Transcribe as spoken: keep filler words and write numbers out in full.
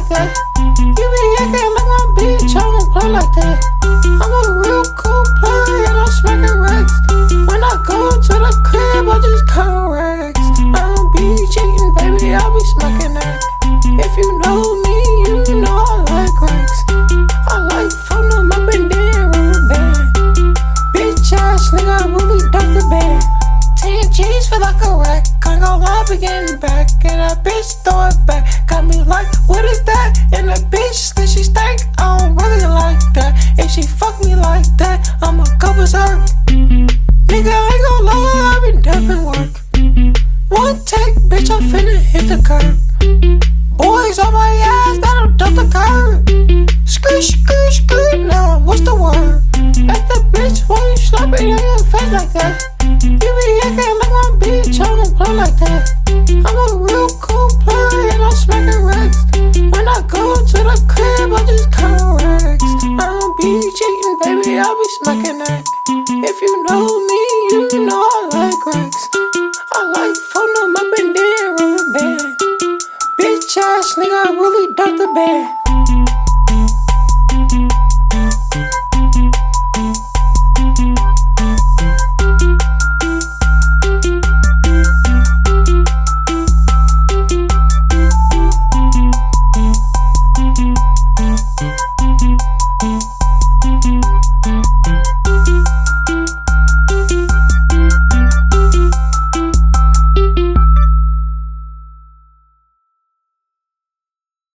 like that. You be acting like my bitch, I don't play like that. I'm a real cool player and I'm smacking racks. When I go to the crib, I just count racks. I don't be cheating, baby, I be smacking that. If you know me, you know I like racks. I like phone them up and then rubber band. Bitch ass nigga, I really duck the band. ten G's feel like a rack. Can't go lie, be getting back. And that bitch throw it back. Got me like, what is that? And the bitch said she stank. I don't really like that. If she fuck me like that, I'ma go berserk. Nigga, I ain't gon' lie, I been dumping work. One take, bitch, I finna hit the curb. Boys on my ass, that'll dump the curb. Skirt, skirt, skirt, now what's the word? At the bitch, why you slapping in your face like that? You be acting like my bitch, I don't play like that. I'm a real cool player and I'm smacking racks. When I go to the crib, I just count racks. I don't be cheating, baby, I be smacking that. If you know me, you know I like racks. I like phone them up and then rubber band. Bitch ass nigga, I really duck the band.